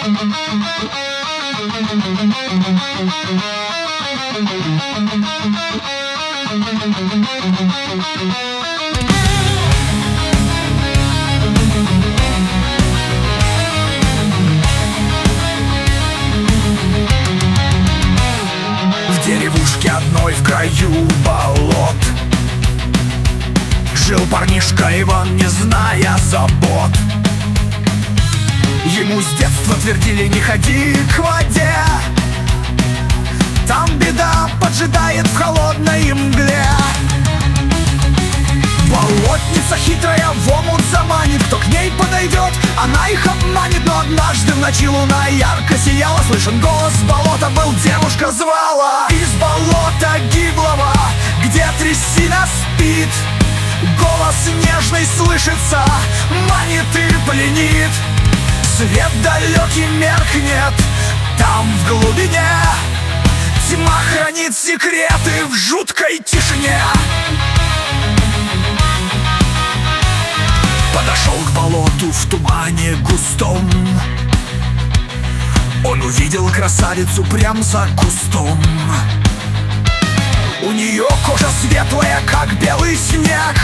В деревушке одной в краю болот жил парнишка Иван, не зная забот. Ему с детства твердили: не ходи к воде, там беда поджидает в холодной мгле. Болотница хитрая в омут заманит, кто к ней подойдет, она их обманет. Но однажды в ночи луна ярко сияла, слышен голос болота был, девушка звала. Из болота гиблого, где трясина спит, голос нежный слышится, манит и пленит. Свет далекий меркнет, там в глубине тьма хранит секреты в жуткой тишине. Подошел к болоту в тумане густом, он увидел красавицу прям за кустом. У нее кожа светлая, как белый снег,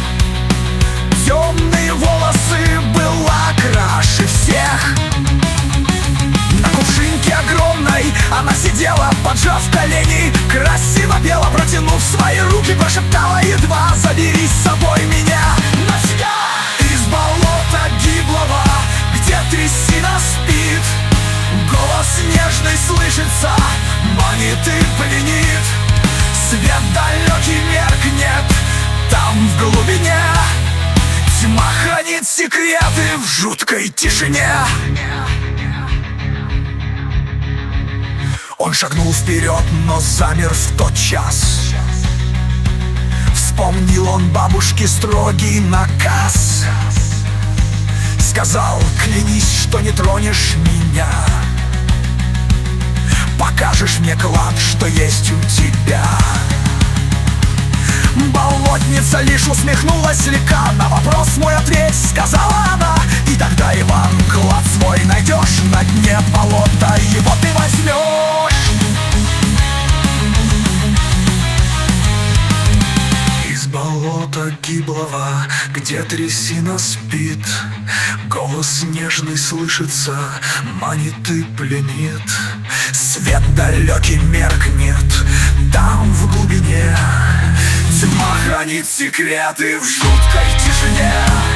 темные волосы была краше всех. На кувшинке огромной она сидела, поджав колени, красиво пела, протянув свои руки, прошептала едва: забери с собой меня навсегда. Из болота гиблого, где трясина спит, голос нежный слышится, манит и пленит. Свет далекий меркнет, там в глубине тьма хранит секреты в жуткой тишине. Он шагнул вперед, но замер в тот час. Вспомнил он бабушки строгий наказ. Сказал: клянись, что не тронешь меня, покажешь мне клад, что есть у тебя. Болотница лишь усмехнулась слегка, на вопрос мой ответь, сказала она. И тогда, Иван, клад свой найдешь на дне болота, его ты возьмешь. Из болота гиблого, где трясина спит, голос нежный слышится, манит и пленит. Свет далекий меркнет, там в глубине тьма хранит секреты в жуткой тишине.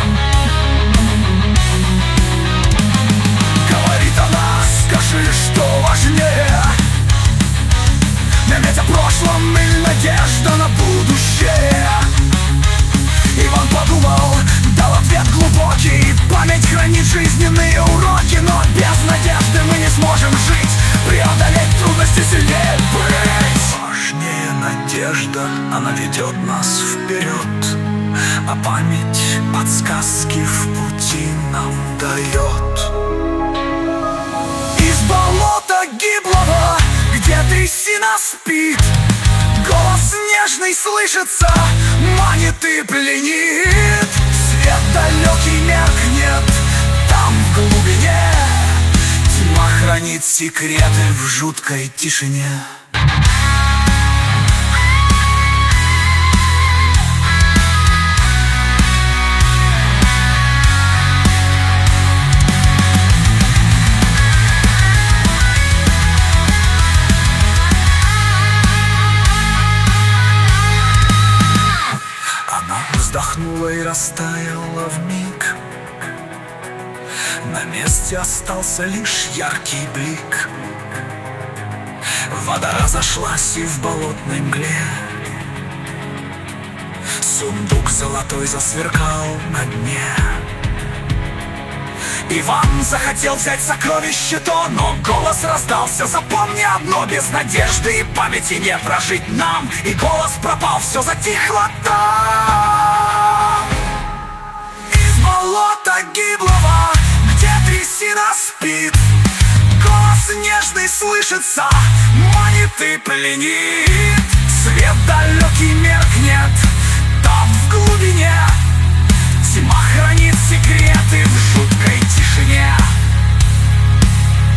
Говорит она: скажи, что важнее, иметь о прошлом или надежда на будущее? Иван подумал, дал ответ глубокий: память хранит жизненные уроки, но без надежды мы не сможем жить, преодолеть трудности сильнее быть. Важнее надежда, она ведет нас вперед, а память подсказки в пути нам дает. Из болота гиблого, где трясина спит, голос нежный слышится, манит и пленит. Свет далекий меркнет, там в глубине тьма хранит секреты в жуткой тишине. Вздохнула и растаяла вмиг, на месте остался лишь яркий блик. Вода разошлась и в болотной мгле сундук золотой засверкал на дне. Иван захотел взять сокровище то, но голос раздался: запомни одно, без надежды и памяти не прожить нам. И голос пропал, все затихло там. Из болота гиблого, где трясина спит, голос нежный слышится, манит и пленит. Свет далекий меркнет, там в глубине тьма хранит секреты в жуткой тишине.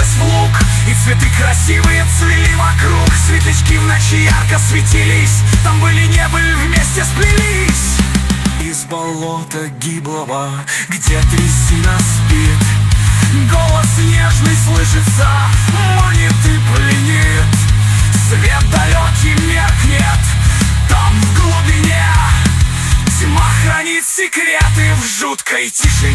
превратилась в луг, и цветы красивые цвели вокруг. Светлячки в ночи ярко светились, там были небо и вместе сплелись. Из болота гиблого, где трясина спит, голос нежный слышится, манит и пленит. Свет далекий меркнет, там в глубине тьма хранит секреты в жуткой тишине.